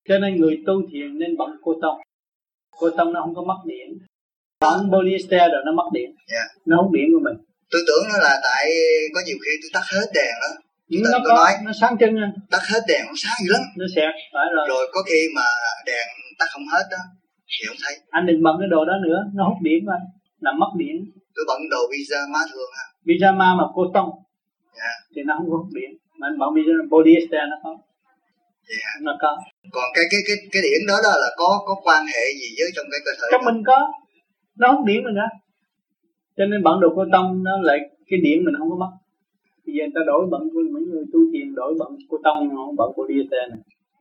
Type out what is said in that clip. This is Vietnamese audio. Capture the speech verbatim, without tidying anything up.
Cho nên người tu thiền nên bận cô tông. Cô tông nó không có mất điện. Bận polyester rồi nó mất điện. Yeah. Nó hút điện của mình. Tôi tưởng nó là tại có nhiều khi tôi tắt hết đèn đó. Nhưng nó có, nói, nó sáng trưng anh. Tắt hết đèn nó sáng dữ lắm. Nó xẹt, phải rồi. Rồi có khi mà đèn tắt không hết đó thì không thấy. Anh đừng bận cái đồ đó nữa, nó hút điện của anh, làm mất điện. Tôi bận đồ pyjama thường ha. Pyjama mà cô tông. Yeah. Thì nó không có hút điện. Mà anh bận pyjama polyester nó có. Yeah. Nó có. Còn cái cái cái cái điển đó đó là có có quan hệ gì với trong cái cơ thể? Trong mình có, nó hút điện mình đó. Cho nên bận đồ cô tông nó lại cái điện mình không có mất. Bây giờ người ta đổi bận của mấy người tu thiền đổi bận cô tông, không bận polyester này.